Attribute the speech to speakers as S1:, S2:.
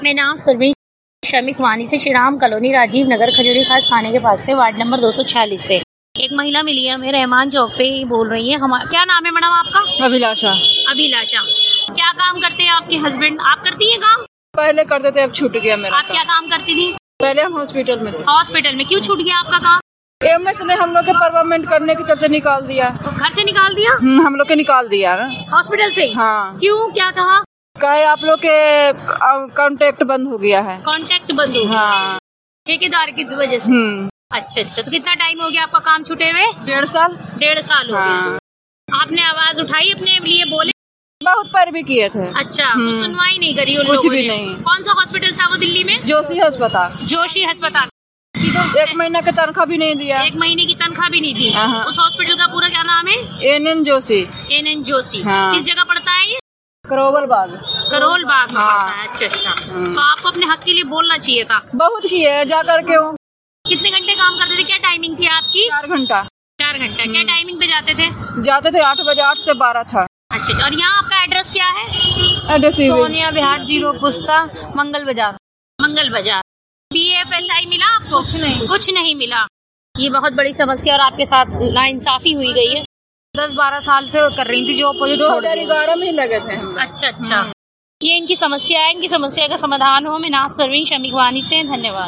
S1: मैं नाज परवीन श्रमिक वानी से श्रीराम कॉलोनी राजीव नगर खजूरी खास थाने के पास से वार्ड नंबर 246 से एक महिला मिली है, हमें रहमान चौक पे ही बोल रही है। क्या नाम है मैडम आपका?
S2: अभिलाषा।
S1: अभिलाषा, क्या काम करते हैं आपके हस्बैंड? आप करती है काम?
S2: पहले करते थे, अब छूट गया मेरा।
S1: आप क्या काम करती थी?
S2: पहले हम हॉस्पिटल में थे।
S1: हॉस्पिटल में? क्यों छूट गया आपका काम?
S2: एमएस ने हम लोग के परमानेंट करने के चलते निकाल दिया।
S1: घर से निकाल दिया?
S2: हम लोग के निकाल दिया
S1: हॉस्पिटल से।
S2: हाँ।
S1: क्यों, क्या कहा?
S2: कहे आप लोग के कॉन्टेक्ट बंद हो गया है।
S1: कॉन्टेक्ट बंद हो गया?
S2: हाँ।
S1: ठेकेदार की वजह से। अच्छा, तो कितना टाइम हो गया आपका काम छूटे हुए?
S2: 1.5 साल।
S1: 1.5 साल हो गया। आपने आवाज उठाई, अपने लिए बोले?
S2: बहुत पैरवी किए थे।
S1: अच्छा, तो सुनवाई नहीं करी उन
S2: कुछ
S1: लोगों
S2: भी
S1: ने?
S2: नहीं।
S1: कौन सा हॉस्पिटल था वो दिल्ली में?
S2: जोशी अस्पताल।
S1: जोशी अस्पताल।
S2: 1 महीना की तनख्वाह भी नहीं दिया।
S1: 1 महीने की तनख्वाह भी नहीं दी। उस हॉस्पिटल का पूरा क्या नाम है?
S2: एनएन जोशी।
S1: एनएन जोशी।
S2: हाँ।
S1: किस जगह पड़ता है ये?
S2: करोल बाग।
S1: करोल बाग में
S2: हाँ।
S1: पड़ता है। अच्छा, तो आपको अपने हक के लिए बोलना चाहिए था।
S2: बहुत किए जा करके।
S1: कितने घंटे काम करते थे? क्या टाइमिंग थी आपकी?
S2: 4 घंटा।
S1: 4 घंटा। क्या टाइमिंग पे जाते थे?
S2: जाते थे 8 बजे, 8 से 12 था।
S1: अच्छा, और यहाँ आपका एड्रेस क्या है?
S2: एड्रेस
S3: सोनिया विहार 0 पुस्ता मंगल बाजार।
S1: मंगल बाजार। PFSI मिला आपको? कुछ नहीं मिला। ये बहुत बड़ी समस्या और आपके साथ नाइंसाफी हुई गई है।
S3: 10-12 साल से कर रही थी जो अपोजिट छोड़ दिया।
S2: 2011 में ही लगे थे।
S1: अच्छा, ये इनकी समस्या है। इनकी समस्या का समाधान हो। मैं नाज परवीन श्रमिक वानी से। धन्यवाद।